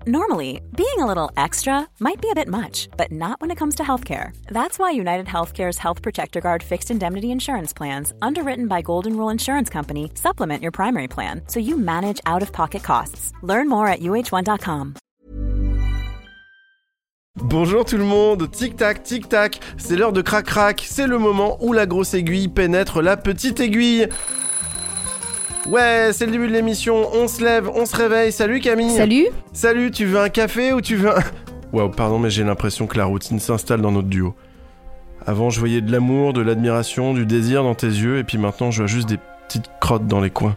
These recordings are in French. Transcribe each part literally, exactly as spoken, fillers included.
Normally, being a little extra might be a bit much, but not when it comes to healthcare. That's why United Healthcare's Health Protector Guard fixed indemnity insurance plans, underwritten by Golden Rule Insurance Company, supplement your primary plan so you manage out-of-pocket costs. Learn more at U H one dot com. Bonjour tout le monde, tic-tac, tic-tac, c'est l'heure de crac-crac, c'est le moment où la grosse aiguille pénètre la petite aiguille. Ouais, c'est le début de l'émission, on se lève, on se réveille, salut Camille. Salut. Salut, tu veux un café ou tu veux un... Waouh, pardon, mais j'ai l'impression que la routine s'installe dans notre duo. Avant, je voyais de l'amour, de l'admiration, du désir dans tes yeux, et puis maintenant, je vois juste des petites crottes dans les coins.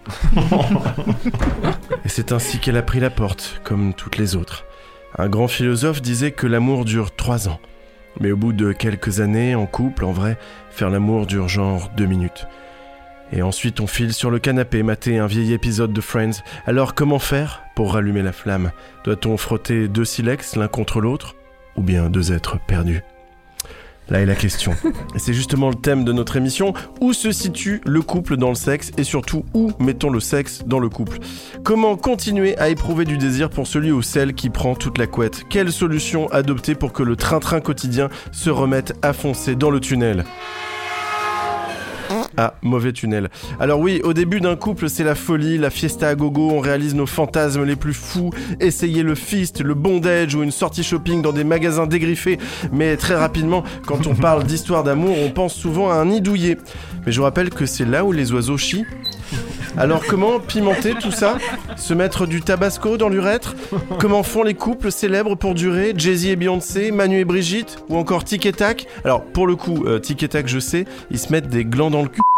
Et c'est ainsi qu'elle a pris la porte, comme toutes les autres. Un grand philosophe disait que l'amour dure trois ans. Mais au bout de quelques années, en couple, en vrai, faire l'amour dure genre deux minutes. Et ensuite on file sur le canapé mater un vieil épisode de Friends. Alors comment faire pour rallumer la flamme ? Doit-on frotter deux silex l'un contre l'autre ? Ou bien deux êtres perdus ? Là est la question. Et c'est justement le thème de notre émission. Où se situe le couple dans le sexe ? Et surtout, où mettons le sexe dans le couple ? Comment continuer à éprouver du désir pour celui ou celle qui prend toute la couette ? Quelle solution adopter pour que le train-train quotidien se remette à foncer dans le tunnel ? Ah, mauvais tunnel. Alors oui, au début d'un couple, c'est la folie, la fiesta à gogo, on réalise nos fantasmes les plus fous, essayer le fist, le bondage ou une sortie shopping dans des magasins dégriffés. Mais très rapidement, quand on parle d'histoire d'amour, on pense souvent à un nid douillet. Mais je vous rappelle que c'est là où les oiseaux chient. Alors comment pimenter tout ça ? Se mettre du tabasco dans l'urètre ? Comment font les couples célèbres pour durer ? Jay-Z et Beyoncé, Manu et Brigitte ? Ou encore Tic et Tac ? Alors pour le coup, euh, Tic et Tac je sais, ils se mettent des glands dans le cul.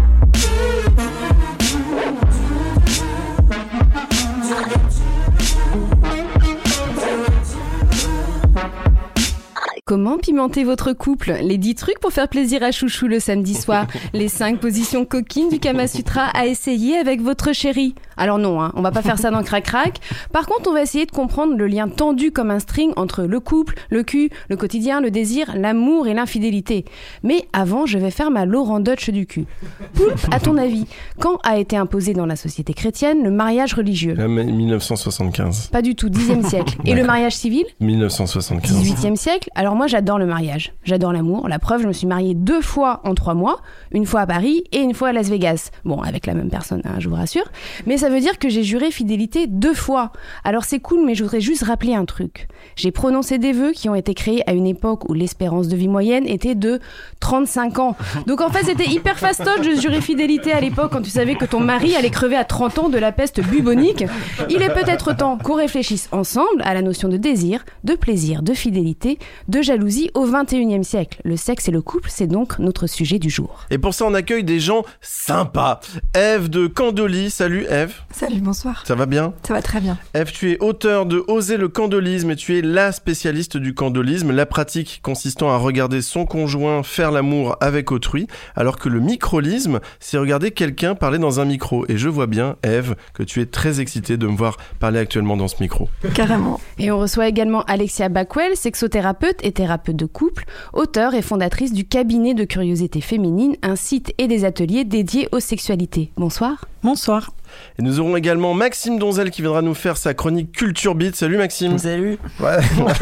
Comment pimenter votre couple ? Les dix trucs pour faire plaisir à chouchou le samedi soir. Les cinq positions coquines du Kama Sutra à essayer avec votre chéri. Alors non, hein, on va pas faire ça dans Crac Crac. Par contre, on va essayer de comprendre le lien tendu comme un string entre le couple, le cul, le quotidien, le désir, l'amour et l'infidélité. Mais avant, je vais faire ma Laurent Dutch du cul. Poulpe, à ton avis, quand a été imposé dans la société chrétienne le mariage religieux ? euh, dix-neuf cent soixante-quinze. Pas du tout, dixième siècle. Et le mariage civil ? dix-neuf cent soixante-quinze. dix-huitième siècle. Alors moi, j'adore le mariage. J'adore l'amour. La preuve, je me suis mariée deux fois en trois mois. Une fois à Paris et une fois à Las Vegas. Bon, avec la même personne, hein, je vous rassure. Mais ça veut dire que j'ai juré fidélité deux fois. Alors c'est cool, mais je voudrais juste rappeler un truc. J'ai prononcé des vœux qui ont été créés à une époque où l'espérance de vie moyenne était de trente-cinq ans. Donc en fait, c'était hyper fastoche de jurer fidélité à l'époque quand tu savais que ton mari allait crever à trente ans de la peste bubonique. Il est peut-être temps qu'on réfléchisse ensemble à la notion de désir, de plaisir, de fidélité, de jalousie au vingt et unième siècle. Le sexe et le couple, c'est donc notre sujet du jour. Et pour ça, on accueille des gens sympas. Ève de Candoli. Salut Ève. Salut, bonsoir. Ça va bien ? Ça va très bien. Ève, tu es auteur de Oser le candolisme et tu es la spécialiste du candolisme, la pratique consistant à regarder son conjoint faire l'amour avec autrui, alors que le microlisme, c'est regarder quelqu'un parler dans un micro. Et je vois bien, Ève, que tu es très excitée de me voir parler actuellement dans ce micro. Carrément. Et on reçoit également Alexia Backwell, sexothérapeute et thérapeute de couple, auteure et fondatrice du cabinet de curiosité féminine, un site et des ateliers dédiés aux sexualités. Bonsoir. Bonsoir. Et nous aurons également Maxime Donzel qui viendra nous faire sa chronique Culture Beat. Salut Maxime. Salut. Ouais.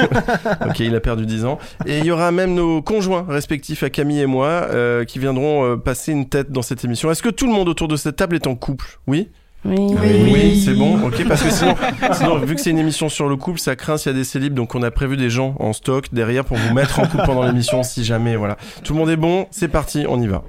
Ok, il a perdu dix ans. Et il y aura même nos conjoints respectifs à Camille et moi euh, qui viendront euh, passer une tête dans cette émission. Est-ce que tout le monde autour de cette table est en couple ? Oui ? Oui. Oui, oui, c'est bon, ok, parce que sinon, sinon, vu que c'est une émission sur le couple, ça craint s'il y a des célibes, donc on a prévu des gens en stock derrière pour vous mettre en couple pendant l'émission si jamais, voilà. Tout le monde est bon, c'est parti, on y va.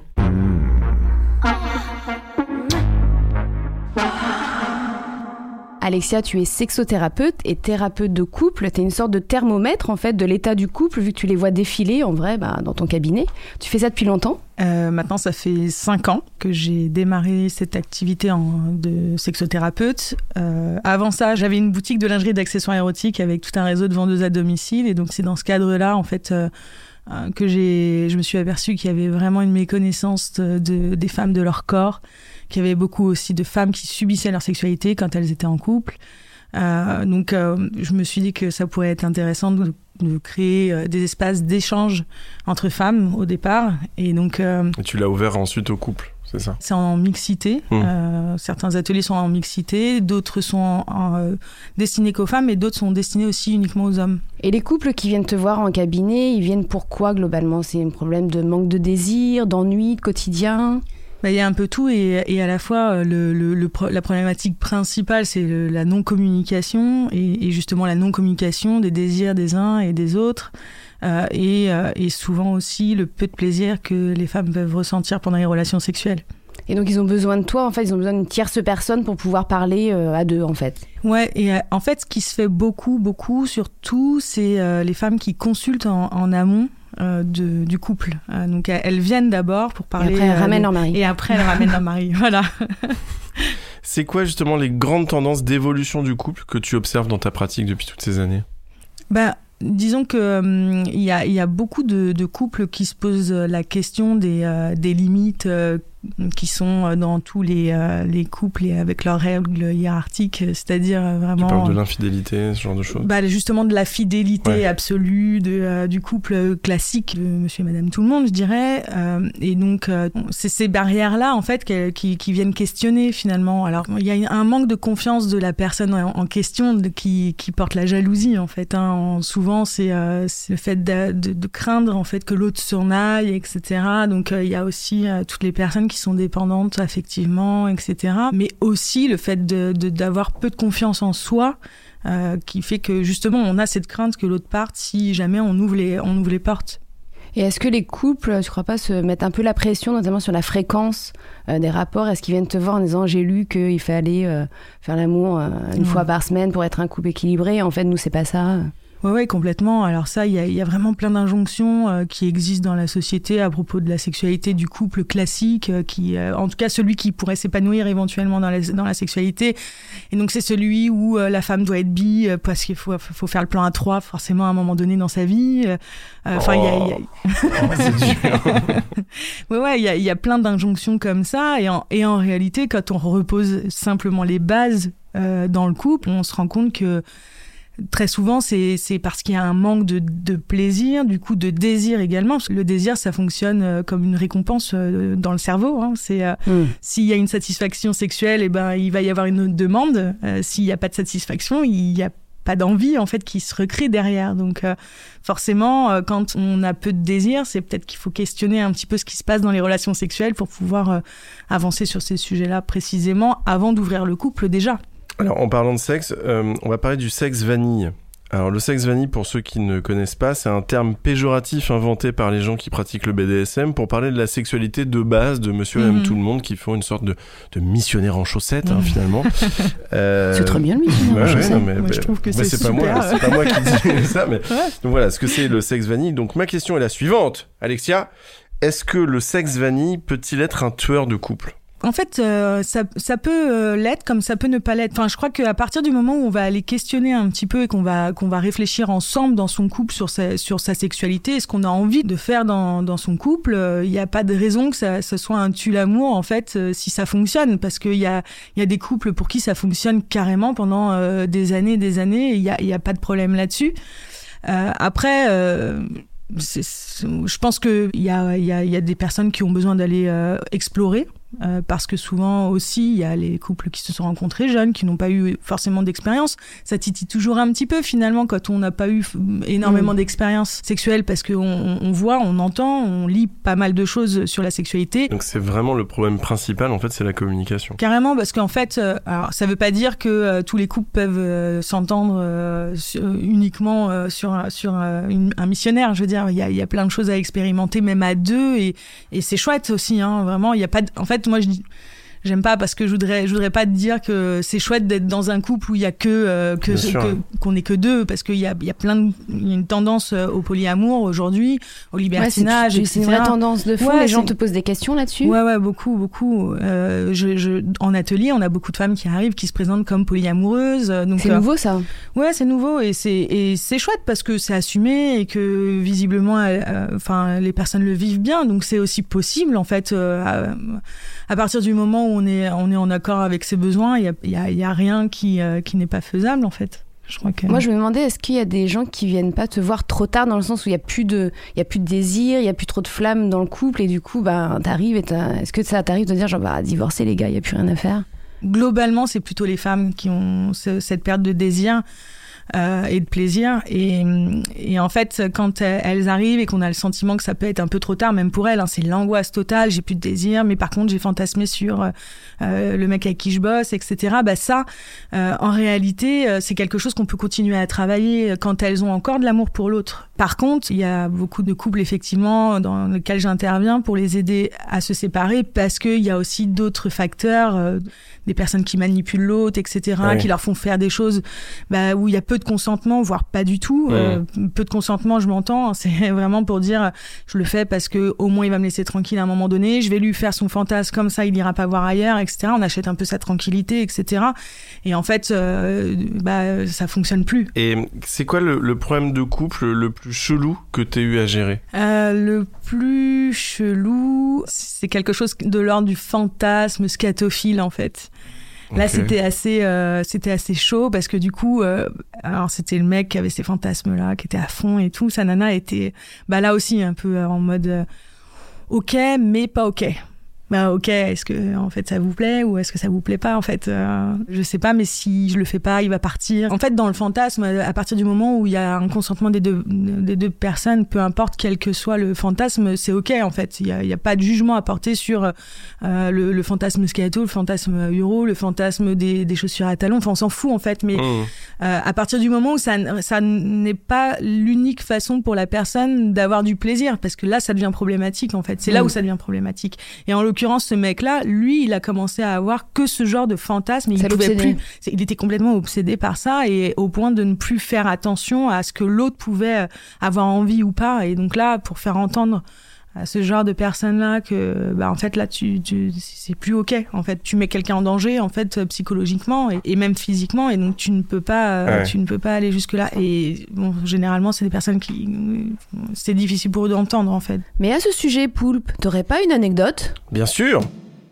Alexia, tu es sexothérapeute et thérapeute de couple. Tu es une sorte de thermomètre en fait de l'état du couple vu que tu les vois défiler en vrai bah, dans ton cabinet. Tu fais ça depuis longtemps ? euh, Maintenant, ça fait cinq ans que j'ai démarré cette activité en, de sexothérapeute. Euh, avant ça, j'avais une boutique de lingerie et d'accessoires érotiques avec tout un réseau de vendeuses à domicile. Et donc, c'est dans ce cadre-là, en fait, euh, que j'ai, je me suis aperçue qu'il y avait vraiment une méconnaissance de, de, des femmes de leur corps, qu'il y avait beaucoup aussi de femmes qui subissaient leur sexualité quand elles étaient en couple. Euh, donc, euh, je me suis dit que ça pourrait être intéressant de de créer euh, des espaces d'échange entre femmes au départ. Et donc, euh, et tu l'as ouvert ensuite au couple, c'est ça ? C'est en mixité. Mmh. Euh, certains ateliers sont en mixité, d'autres sont en, en, euh, destinés qu'aux femmes et d'autres sont destinés aussi uniquement aux hommes. Et les couples qui viennent te voir en cabinet, ils viennent pourquoi globalement ? C'est un problème de manque de désir, d'ennui, de quotidien ? Bah, il y a un peu tout et, et à la fois le, le, le, la problématique principale c'est le, la non-communication et, et justement la non-communication des désirs des uns et des autres euh, et, euh, et souvent aussi le peu de plaisir que les femmes peuvent ressentir pendant les relations sexuelles. Et donc ils ont besoin de toi, en fait, ils ont besoin d'une tierce personne pour pouvoir parler euh, à deux, en fait. Ouais, et euh, en fait, ce qui se fait beaucoup, beaucoup, surtout, c'est euh, les femmes qui consultent en, en amont euh, de, du couple. Euh, donc elles viennent d'abord pour parler. Et après elles euh, ramènent de... leur mari. Et après elles ramènent leur mari, voilà. C'est quoi justement les grandes tendances d'évolution du couple que tu observes dans ta pratique depuis toutes ces années ? Bah, disons que euh, y, y a beaucoup de, de couples qui se posent la question des, euh, des limites euh, qui sont dans tous les, euh, les couples et avec leurs règles hiérarchiques, c'est-à-dire vraiment... Tu parles de l'infidélité, ce genre de choses ? Bah, justement de la fidélité ouais. absolue de, euh, du couple classique, de monsieur et madame tout le monde, je dirais. Euh, et donc, euh, c'est ces barrières-là, en fait, qui, qui viennent questionner, finalement. Alors, il y a un manque de confiance de la personne en, en question de, qui, qui porte la jalousie, en fait. Hein. En, souvent, c'est, euh, c'est le fait de, de, de craindre, en fait, que l'autre s'en aille, et cetera. Donc, euh, il y a aussi euh, toutes les personnes qui sont dépendantes affectivement, et cetera. Mais aussi le fait de, de, d'avoir peu de confiance en soi, euh, qui fait que justement on a cette crainte que l'autre parte si jamais on ouvre les, on ouvre les portes. Et est-ce que les couples, tu crois pas, se mettent un peu la pression, notamment sur la fréquence euh, des rapports ? Est-ce qu'ils viennent te voir en disant « j'ai lu qu'il fallait euh, faire l'amour euh, une mmh. fois par semaine pour être un couple équilibré ». En fait, nous, c'est pas ça. Oui, ouais, complètement. Alors ça, il y a, y a vraiment plein d'injonctions euh, qui existent dans la société à propos de la sexualité du couple classique, euh, qui, euh, en tout cas celui qui pourrait s'épanouir éventuellement dans la, dans la sexualité. Et donc c'est celui où euh, la femme doit être bi euh, parce qu'il faut, faut faire le plan à trois forcément à un moment donné dans sa vie. Enfin, il euh, oh. y a... Y a... oh, c'est dur. ouais, ouais, il y a, y a plein d'injonctions comme ça. Et en, et en réalité, quand on repose simplement les bases euh, dans le couple, on se rend compte que très souvent, c'est, c'est parce qu'il y a un manque de, de plaisir, du coup de désir également. Parce que le désir, ça fonctionne euh, comme une récompense euh, dans le cerveau. Hein. C'est, euh, mmh. S'il y a une satisfaction sexuelle, eh ben, il va y avoir une autre demande. Euh, s'il n'y a pas de satisfaction, il n'y a pas d'envie en fait, qui se recrée derrière. Donc euh, forcément, euh, quand on a peu de désir, c'est peut-être qu'il faut questionner un petit peu ce qui se passe dans les relations sexuelles pour pouvoir euh, avancer sur ces sujets-là précisément avant d'ouvrir le couple déjà. Alors, en parlant de sexe, euh, on va parler du sexe vanille. Alors, le sexe vanille, pour ceux qui ne connaissent pas, c'est un terme péjoratif inventé par les gens qui pratiquent le B D S M pour parler de la sexualité de base de monsieur et madame mmh. tout le monde qui font une sorte de, de missionnaire en chaussettes, mmh. hein, finalement. Euh... C'est très bien le missionnaire ouais, en ouais, chaussettes. Non, mais, moi, bah, je trouve que bah, c'est, c'est super. Pas moi, c'est pas moi qui dis ça, mais... Ouais. Donc voilà, ce que c'est le sexe vanille. Donc, ma question est la suivante, Alexia. Est-ce que le sexe vanille peut-il être un tueur de couple ? En fait, euh, ça, ça peut euh, l'être comme ça peut ne pas l'être. Enfin, je crois qu'à partir du moment où on va aller questionner un petit peu et qu'on va, qu'on va réfléchir ensemble dans son couple sur sa, sur sa sexualité et ce qu'on a envie de faire dans, dans son couple, il euh, n'y a pas de raison que ça, ça soit un tue-l'amour, en fait, euh, si ça fonctionne. Parce qu'il y a, y a des couples pour qui ça fonctionne carrément pendant euh, des années et des années et il n'y a, y a pas de problème là-dessus. Euh, après... Euh, c'est, c'est, je pense qu'il y a, y a, y a des personnes qui ont besoin d'aller euh, explorer. Euh, parce que souvent aussi il y a les couples qui se sont rencontrés jeunes qui n'ont pas eu forcément d'expérience, ça titille toujours un petit peu finalement quand on n'a pas eu énormément mmh. d'expérience sexuelle parce qu'on on, on voit, on entend, on lit pas mal de choses sur la sexualité. Donc c'est vraiment le problème principal en fait, c'est la communication. Carrément, parce qu'en fait euh, alors ça veut pas dire que euh, tous les couples peuvent euh, s'entendre euh, sur, uniquement euh, sur, sur euh, une, un missionnaire, je veux dire il y a, y a plein de choses à expérimenter même à deux et, et c'est chouette aussi hein, vraiment il y a pas de, en fait moi je dis j'aime pas parce que je voudrais je voudrais pas te dire que c'est chouette d'être dans un couple où il y a que euh, que, que qu'on est que deux parce qu'il y a il y a plein de, il y a une tendance au polyamour aujourd'hui, au libertinage, ouais, c'est, et cetera. C'est une vraie tendance de fond. Ouais, les gens c'est... te posent des questions là-dessus. Ouais ouais beaucoup beaucoup. Euh, je, je en atelier on a beaucoup de femmes qui arrivent qui se présentent comme polyamoureuses. Donc c'est euh, nouveau ça. Ouais c'est nouveau et c'est et c'est chouette parce que c'est assumé et que visiblement enfin euh, les personnes le vivent bien donc c'est aussi possible en fait euh, à, à partir du moment où on est, on est en accord avec ses besoins, il n'y a, y a, y a rien qui, euh, qui n'est pas faisable, en fait. Je crois que... Moi, je me demandais, est-ce qu'il y a des gens qui viennent pas te voir trop tard, dans le sens où il y a plus de, il y a plus de désir, il y a plus trop de flamme dans le couple, et du coup, bah, t'arrives et t'as... est-ce que ça t'arrive de dire genre, bah, divorcer les gars, il y a plus rien à faire? Globalement, c'est plutôt les femmes qui ont ce, cette perte de désir. Euh, et de plaisir et, et en fait quand elles arrivent et qu'on a le sentiment que ça peut être un peu trop tard même pour elles, hein, c'est l'angoisse totale, j'ai plus de désir mais par contre j'ai fantasmé sur euh, le mec avec qui je bosse, etc. Bah ça euh, en réalité euh, c'est quelque chose qu'on peut continuer à travailler quand elles ont encore de l'amour pour l'autre. Par contre il y a beaucoup de couples effectivement dans lesquels j'interviens pour les aider à se séparer parce qu'il y a aussi d'autres facteurs, euh, des personnes qui manipulent l'autre, etc. Ouais. Qui leur font faire des choses bah, où il y a peu de consentement, voire pas du tout. Ouais. Euh, peu de consentement, je m'entends. C'est vraiment pour dire, je le fais parce que au moins il va me laisser tranquille à un moment donné. Je vais lui faire son fantasme comme ça, il ira pas voir ailleurs, et cetera. On achète un peu sa tranquillité, et cetera. Et en fait, euh, bah ça fonctionne plus. Et c'est quoi le, le problème de couple le plus chelou que t'aies eu à gérer? euh, Le plus chelou, c'est quelque chose de l'ordre du fantasme scatophile en fait. Là, okay. c'était assez, euh, c'était assez chaud parce que du coup, euh, alors c'était le mec qui avait ces fantasmes-là, qui était à fond et tout. Sa nana était, bah là aussi un peu en mode, euh, ok, mais pas ok. Bah ok, est-ce que en fait ça vous plaît ou est-ce que ça vous plaît pas en fait euh, je sais pas, mais si je le fais pas, il va partir. En fait, dans le fantasme, à partir du moment où il y a un consentement des deux des deux personnes, peu importe quel que soit le fantasme, c'est ok en fait. Il y a il y a pas de jugement à porter sur euh, le, le fantasme scato, le fantasme euro, le fantasme des des chaussures à talons. Enfin, on s'en fout en fait. Mais mmh. euh, à partir du moment où ça ça n'est pas l'unique façon pour la personne d'avoir du plaisir, parce que là, ça devient problématique en fait. C'est mmh. là où ça devient problématique. Et en l'occurrence, ce mec-là, lui, il a commencé à avoir que ce genre de fantasme. Il pouvait plus, il était complètement obsédé par ça et au point de ne plus faire attention à ce que l'autre pouvait avoir envie ou pas. Et donc là, pour faire entendre à ce genre de personnes-là que, bah, en fait, là, tu, tu, c'est plus ok. En fait, tu mets quelqu'un en danger, en fait, psychologiquement et, et même physiquement, et donc tu ne peux pas, ouais. tu ne peux pas aller jusque-là. Et bon, généralement, c'est des personnes qui, c'est difficile pour eux d'entendre, en fait. Mais à ce sujet, Poulpe, t'aurais pas une anecdote? Bien sûr.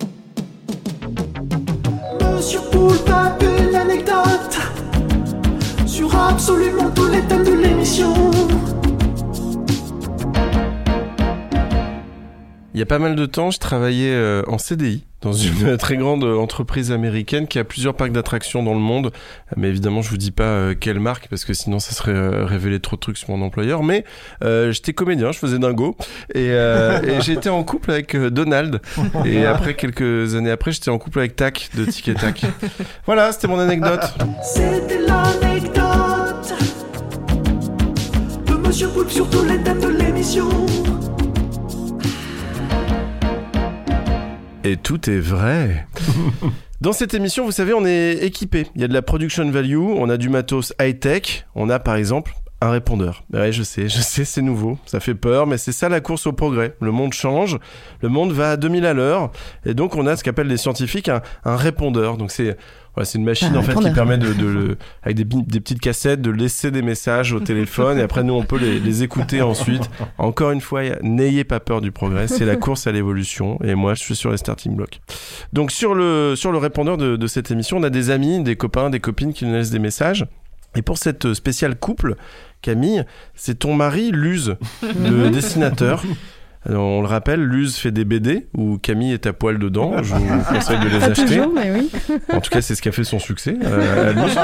Monsieur Poulpe a une anecdote sur absolument tous les thèmes de l'émission. Il y a pas mal de temps, je travaillais euh, en C D I dans une très grande entreprise américaine qui a plusieurs parcs d'attractions dans le monde. Mais évidemment, je vous dis pas euh, quelle marque parce que sinon ça serait euh, révéler trop de trucs sur mon employeur. Mais euh, j'étais comédien, je faisais dingo et, euh, et j'ai été en couple avec euh, Donald. Et après, quelques années après, j'étais en couple avec Tac de Tic et Tac. Voilà, c'était mon anecdote. C'était l'anecdote de Monsieur Poulpe sur tous les thèmes de l'émission. Et tout est vrai. Dans cette émission, vous savez, on est équipé. Il y a de la production value, on a du matos high-tech, on a par exemple un répondeur. Ouais, je sais, je sais, c'est nouveau, ça fait peur, mais c'est ça la course au progrès. Le monde change, le monde va à deux mille à l'heure, et donc on a ce qu'appellent les scientifiques un, un répondeur. Donc c'est, voilà, c'est une machine un en répondeur. fait qui permet de, de, de avec des, des petites cassettes, de laisser des messages au téléphone, et après nous on peut les, les écouter ensuite. Encore une fois, n'ayez pas peur du progrès, c'est la course à l'évolution, et moi je suis sur les starting blocks. Donc sur le, sur le répondeur de, de cette émission, on a des amis, des copains, des copines qui nous laissent des messages. Et pour cette spéciale couple, Camille, c'est ton mari Luz, le dessinateur. Alors, on le rappelle, Luz fait des B D où Camille est à poil dedans. Je vous conseille de les Pas acheter. Toujours, mais oui. En tout cas, c'est ce qui a fait son succès euh, à Luz.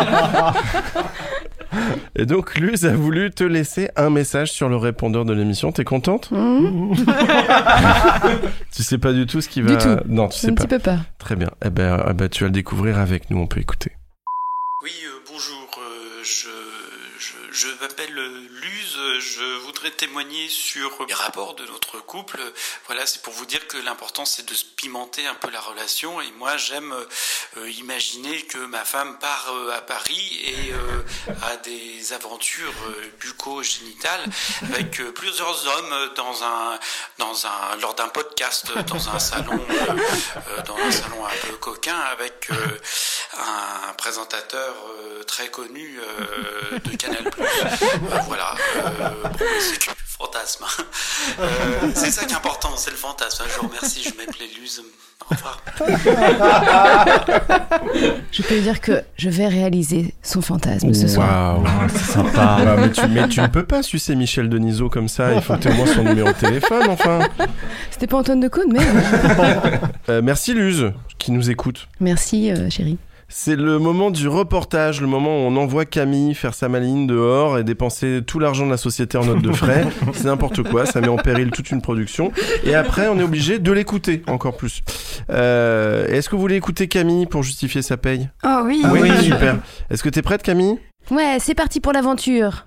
Et donc, Luz a voulu te laisser un message sur le répondeur de l'émission. T'es contente? Mmh. Tu sais pas du tout ce qui va... Du tout. Non, tu sais un pas. Un petit peu peur. Très bien. Eh ben, eh ben, tu vas le découvrir avec nous. On peut écouter. Oui, euh, bonjour. Euh, je... Je m'appelle Luz, je voudrais témoigner sur les rapports de notre couple. Voilà, c'est pour vous dire que l'important c'est de se pimenter un peu la relation. Et moi, j'aime euh, imaginer que ma femme part euh, à Paris et euh, a des aventures euh, bucco-génitales avec euh, plusieurs hommes dans un, dans un, lors d'un podcast, dans un salon, euh, dans un salon un peu coquin avec euh, un présentateur euh, très connu euh, de Canal plus. Euh, voilà, euh, bon, c'est que du fantasme. Euh, c'est ça qui est important, c'est le fantasme. Je vous remercie, je m'appelais Luz. Au revoir. Je peux lui dire que je vais réaliser son fantasme ce soir. Waouh, c'est sympa. Ouais, mais, tu, mais tu ne peux pas sucer Michel Denisot comme ça. Il faut que tu aies au moins son numéro de téléphone, enfin. C'était pas Antoine Decaune, mais... euh, merci Luz, qui nous écoute. Merci, euh, chérie. C'est le moment du reportage, le moment où on envoie Camille faire sa maline dehors et dépenser tout l'argent de la société en notes de frais. C'est n'importe quoi, ça met en péril toute une production. Et après, on est obligé de l'écouter encore plus. Euh, est-ce que vous voulez écouter Camille pour justifier sa paye ? Oh oui. Ah oui, oui. super. Est-ce que t'es prête, Camille ? Ouais, c'est parti pour l'aventure.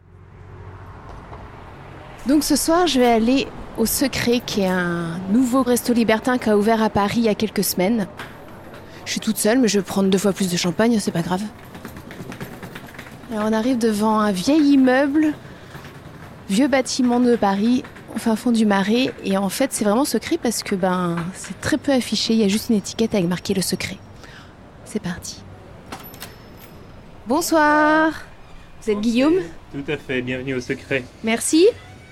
Donc ce soir, je vais aller au Secret, qui est un nouveau resto libertin qui a ouvert à Paris il y a quelques semaines. Je suis toute seule, mais je vais prendre deux fois plus de champagne, c'est pas grave. Alors on arrive devant un vieil immeuble, vieux bâtiment de Paris, au fin fond du Marais. Et en fait, c'est vraiment secret parce que ben, c'est très peu affiché. Il y a juste une étiquette avec marqué le secret. C'est parti. Bonsoir. Vous êtes Guillaume ? Tout à fait, bienvenue au Secret. Merci.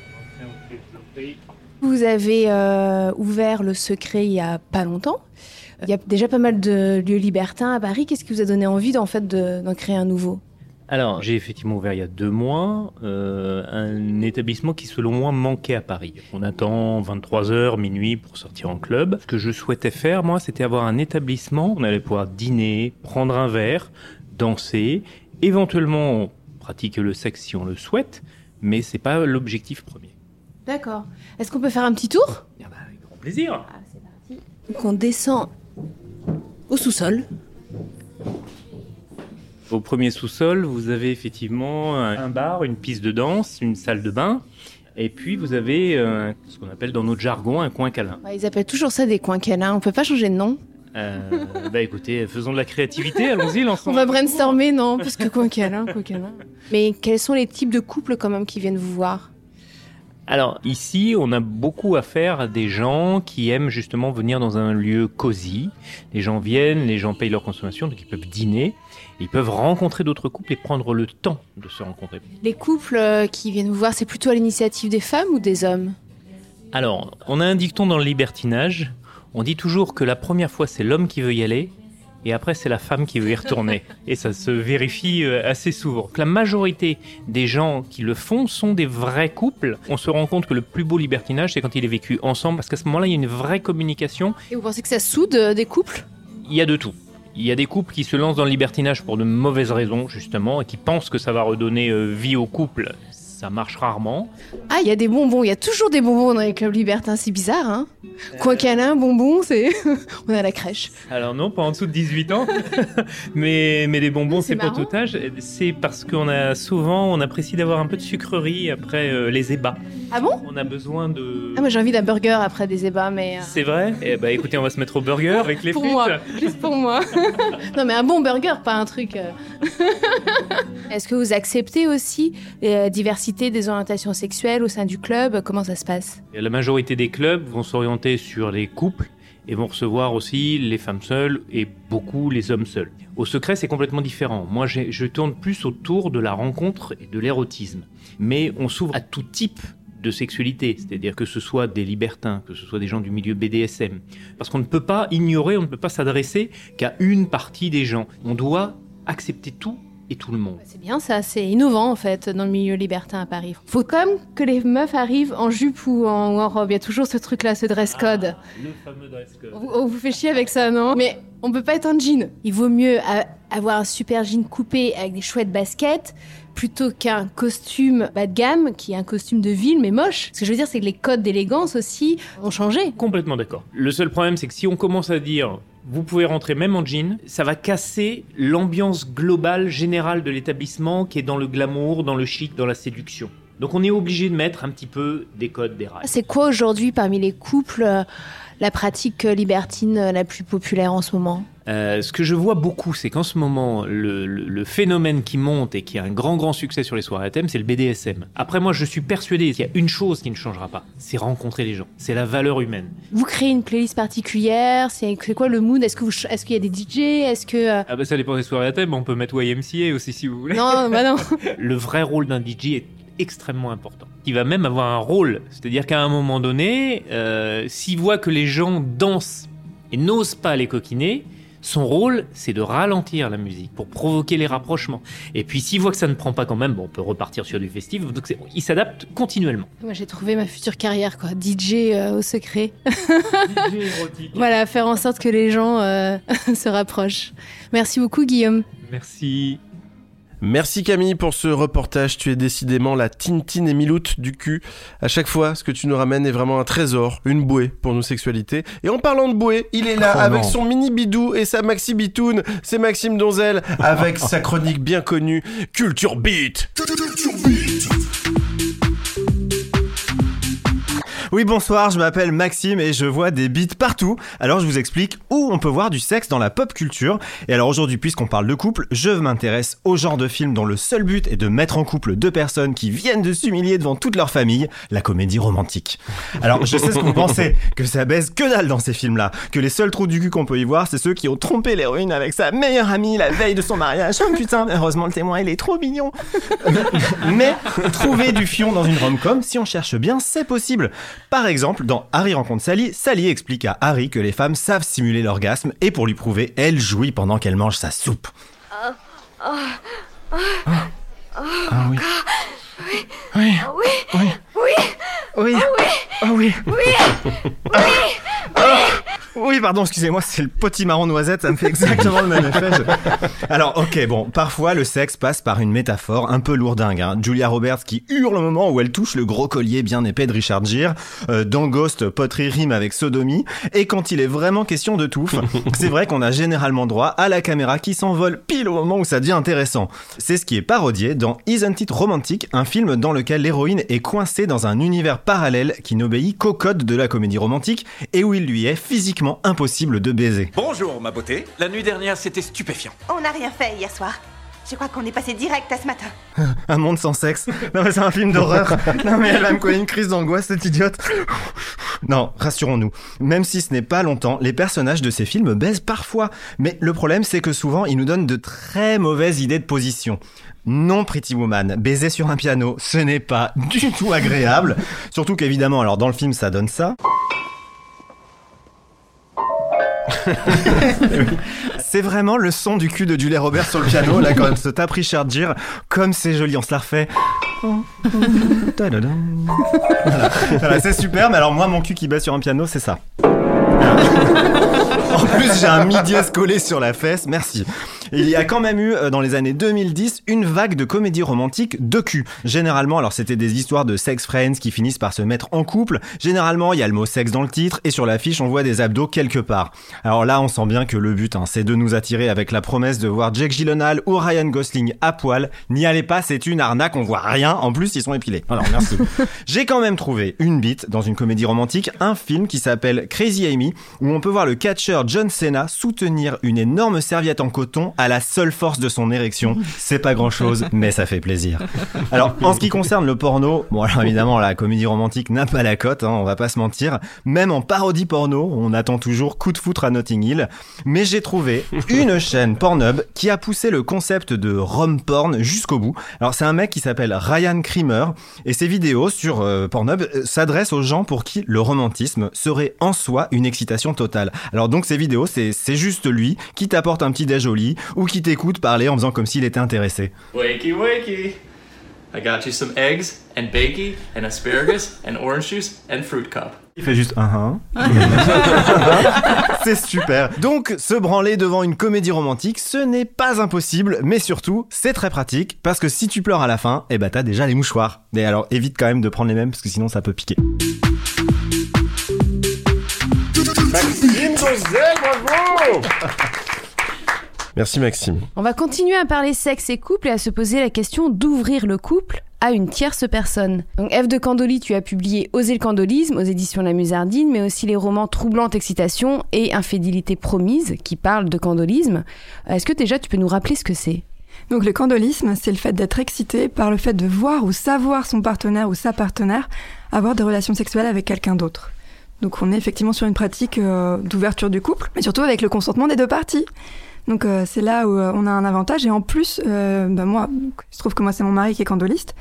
Vous avez euh, ouvert le Secret il y a pas longtemps. Il y a déjà pas mal de lieux libertins à Paris. Qu'est-ce qui vous a donné envie d'en, fait, de, d'en créer un nouveau ? Alors, j'ai effectivement ouvert il y a deux mois euh, un établissement qui, selon moi, manquait à Paris. On attend vingt-trois heures, minuit pour sortir en club. Ce que je souhaitais faire, moi, c'était avoir un établissement où on allait pouvoir dîner, prendre un verre, danser, éventuellement pratiquer le sexe si on le souhaite, mais c'est pas l'objectif premier. D'accord. Est-ce qu'on peut faire un petit tour ? Ah bah, avec grand plaisir. Ah, c'est parti. Donc on descend au sous-sol. Au premier sous-sol, vous avez effectivement un bar, une piste de danse, une salle de bain, et puis vous avez euh, ce qu'on appelle dans notre jargon un coin câlin. Ouais, ils appellent toujours ça des coins câlins. On peut pas changer de nom ? Euh, bah écoutez, faisons de la créativité, allons-y, lançons. On va brainstormer, non ? Parce que coin câlin, coin câlin. Mais quels sont les types de couples quand même qui viennent vous voir ? Alors ici, on a beaucoup affaire à des gens qui aiment justement venir dans un lieu cosy. Les gens viennent, les gens payent leur consommation, donc ils peuvent dîner. Ils peuvent rencontrer d'autres couples et prendre le temps de se rencontrer. Les couples euh, qui viennent vous voir, c'est plutôt à l'initiative des femmes ou des hommes ? Alors, on a un dicton dans le libertinage. On dit toujours que la première fois, c'est l'homme qui veut y aller. Et après, c'est la femme qui veut y retourner. Et ça se vérifie assez souvent. La majorité des gens qui le font sont des vrais couples. On se rend compte que le plus beau libertinage, c'est quand il est vécu ensemble, parce qu'à ce moment-là, il y a une vraie communication. Et vous pensez que ça soude euh, des couples ? Il y a de tout. Il y a des couples qui se lancent dans le libertinage pour de mauvaises raisons, justement, et qui pensent que ça va redonner euh, vie au couple. Ça marche rarement. Ah, il y a des bonbons. Il y a toujours des bonbons dans les clubs libertins. C'est bizarre, hein ? Coin câlin, bonbons, c'est... On est à la crèche. Alors non, pas en dessous de dix-huit ans. mais, mais les bonbons, c'est c'est pas marrant. tout âge. C'est parce qu'on a souvent, on apprécie d'avoir un peu de sucrerie après euh, les ébats. Ah bon ? On a besoin de... Ah, moi j'ai envie d'un burger après des ébats, mais... euh, C'est vrai ? Eh ben écoutez, on va se mettre au burger avec les pour frites. moi, juste pour moi. Non, mais un bon burger, pas un truc... euh. Est-ce que vous acceptez aussi la diversité des orientations sexuelles au sein du club ? Comment ça se passe ? La majorité des clubs vont s'orienter sur les couples et vont recevoir aussi les femmes seules et beaucoup les hommes seuls. Au Secret, c'est complètement différent. Moi, j'ai, je tourne plus autour de la rencontre et de l'érotisme. Mais on s'ouvre à tout type de sexualité, c'est-à-dire que ce soit des libertins, que ce soit des gens du milieu B D S M. Parce qu'on ne peut pas ignorer, on ne peut pas s'adresser qu'à une partie des gens. On doit accepter tout et tout le monde. C'est bien ça, c'est innovant en fait dans le milieu libertin à Paris. Faut quand même que les meufs arrivent en jupe ou en, ou en robe. Il y a toujours ce truc-là, ce dress code. Ah, le fameux dress code. On, on vous fait chier avec ça, non ? Mais on peut pas être en jean. Il vaut mieux a- avoir un super jean coupé avec des chouettes baskets plutôt qu'un costume bas de gamme qui est un costume de ville mais moche. Ce que je veux dire, c'est que les codes d'élégance aussi ont changé. Complètement d'accord. Le seul problème, c'est que si on commence à dire vous pouvez rentrer même en jean, ça va casser l'ambiance globale, générale de l'établissement qui est dans le glamour, dans le chic, dans la séduction. Donc on est obligé de mettre un petit peu des codes, des rails. C'est quoi aujourd'hui parmi les couples euh, la pratique libertine euh, la plus populaire en ce moment ? Euh, ce que je vois beaucoup, c'est qu'en ce moment, le, le, le phénomène qui monte et qui a un grand, grand succès sur les soirées à thème, c'est le B D S M. Après, moi, je suis persuadé qu'il y a une chose qui ne changera pas, c'est rencontrer les gens. C'est la valeur humaine. Vous créez une playlist particulière ? C'est, c'est quoi le mood ? Est-ce que vous, ch- est-ce qu'il y a des D J ? Est-ce que... euh, Ah bah ça dépend des soirées à thème, on peut mettre Y M C A aussi si vous voulez. Non, bah non. Le vrai rôle d'un D J est extrêmement important. Il va même avoir un rôle, c'est-à-dire qu'à un moment donné, euh, s'il voit que les gens dansent et n'ose pas les coquiner, son rôle, c'est de ralentir la musique pour provoquer les rapprochements. Et puis, s'il voit que ça ne prend pas quand même, bon, on peut repartir sur du festif. Donc, c'est, il s'adapte continuellement. Moi, j'ai trouvé ma future carrière, quoi. D J euh, au secret. D J érotique. Voilà, faire en sorte que les gens euh, se rapprochent. Merci beaucoup, Guillaume. Merci. Merci Camille pour ce reportage, tu es décidément la Tintine et Miloute du cul. À chaque fois, ce que tu nous ramènes est vraiment un trésor, une bouée pour nos sexualités. Et en parlant de bouée, il est là oh avec non. son mini bidou et sa maxi bitoune, c'est Maxime Donzel, avec sa chronique bien connue, Culture Beat. Culture Beat. Oui, bonsoir, je m'appelle Maxime et je vois des beats partout. Alors je vous explique où on peut voir du sexe dans la pop culture. Et alors aujourd'hui, puisqu'on parle de couple, je m'intéresse au genre de film dont le seul but est de mettre en couple deux personnes qui viennent de s'humilier devant toute leur famille, la comédie romantique. Alors je sais ce que vous pensez, que ça baise que dalle dans ces films-là, que les seuls trous du cul qu'on peut y voir, c'est ceux qui ont trompé l'héroïne avec sa meilleure amie la veille de son mariage. Oh putain, heureusement le témoin, il est trop mignon. Mais trouver du fion dans une rom-com, si on cherche bien, c'est possible. Par exemple, dans Harry rencontre Sally, Sally explique à Harry que les femmes savent simuler l'orgasme et pour lui prouver, elle jouit pendant qu'elle mange sa soupe. Oh, oh, oh, ah. oh, ah oui. Oui. Oui. Oh, oui. Oui. Oui. Oui. Oh, oui. Oh, oui. Oui. Oui. Oh. Oui, pardon, excusez-moi, c'est le potimarron noisette, ça me fait exactement le même effet. Je... Alors, ok, bon, parfois le sexe passe par une métaphore un peu lourdingue. Hein. Julia Roberts qui hurle au moment où elle touche le gros collier bien épais de Richard Gere. Euh, dans Ghost, poterie rime avec sodomie. Et quand il est vraiment question de touffe, c'est vrai qu'on a généralement droit à la caméra qui s'envole pile au moment où ça devient intéressant. C'est ce qui est parodié dans Isn't It Romantic, un film dans lequel l'héroïne est coincée dans un univers parallèle qui n'obéit qu'au code de la comédie romantique et où il lui est physiquement impossible de baiser. Bonjour ma beauté, la nuit dernière c'était stupéfiant. On n'a rien fait hier soir. Je crois qu'on est passé direct à ce matin. Un monde sans sexe. Non mais c'est un film d'horreur. Non mais elle va me coller une crise d'angoisse cette idiote. Non, rassurons-nous. Même si ce n'est pas longtemps, les personnages de ces films baisent parfois. Mais le problème c'est que souvent ils nous donnent de très mauvaises idées de position. Non, Pretty Woman, baiser sur un piano, ce n'est pas du tout agréable. Surtout qu'évidemment, alors dans le film ça donne ça. C'est vraiment le son du cul de Julia Roberts sur le piano là quand elle se tape Richard Gere, comme c'est joli, on se la refait. Voilà. Voilà, c'est super, mais alors moi mon cul qui baisse sur un piano c'est ça. En plus j'ai un mi dièse collé sur la fesse, merci. Il y a quand même eu, dans les années deux mille dix, une vague de comédies romantiques de cul. Généralement, alors c'était des histoires de sex friends qui finissent par se mettre en couple. Généralement, il y a le mot sexe dans le titre et sur l'affiche, on voit des abdos quelque part. Alors là, on sent bien que le but, hein, c'est de nous attirer avec la promesse de voir Jake Gyllenhaal ou Ryan Gosling à poil. N'y allez pas, c'est une arnaque, on voit rien. En plus, ils sont épilés. Alors, merci. J'ai quand même trouvé une bite dans une comédie romantique, un film qui s'appelle Crazy Amy, où on peut voir le catcheur John Cena soutenir une énorme serviette en coton à la seule force de son érection. C'est pas grand chose, mais ça fait plaisir. Alors, en ce qui concerne le porno, bon alors évidemment la comédie romantique n'a pas la cote, hein, on va pas se mentir. Même en parodie porno, on attend toujours Coup de Foutre à Notting Hill. Mais j'ai trouvé une chaîne Pornhub qui a poussé le concept de rom porn jusqu'au bout. Alors c'est un mec qui s'appelle Ryan Creamer et ses vidéos sur euh, Pornhub euh, s'adressent aux gens pour qui le romantisme serait en soi une excitation totale. Alors donc ces vidéos, c'est, c'est juste lui qui t'apporte un petit déj au lit ou qui t'écoute parler en faisant comme s'il était intéressé. Wakey, wakey. I got you some eggs and bakey and asparagus and orange juice and fruit cup. Il fait juste un uh -huh. C'est super. Donc, se branler devant une comédie romantique, ce n'est pas impossible, mais surtout, c'est très pratique, parce que si tu pleures à la fin, eh ben t'as déjà les mouchoirs. Et alors, évite quand même de prendre les mêmes, parce que sinon ça peut piquer. Maxime Donzel, bravo! Merci Maxime. On va continuer à parler sexe et couple et à se poser la question d'ouvrir le couple à une tierce personne. Donc Ève de Candolie, tu as publié Oser le candolisme aux éditions La Musardine, mais aussi les romans Troublante Excitation et Infidélité promise qui parlent de candolisme. Est-ce que déjà tu peux nous rappeler ce que c'est ? Donc le candolisme, c'est le fait d'être excité par le fait de voir ou savoir son partenaire ou sa partenaire avoir des relations sexuelles avec quelqu'un d'autre. Donc on est effectivement sur une pratique euh, d'ouverture du couple, mais surtout avec le consentement des deux parties. Donc euh, c'est là où euh, on a un avantage et en plus, euh, bah moi, il se trouve que moi c'est mon mari qui est candoliste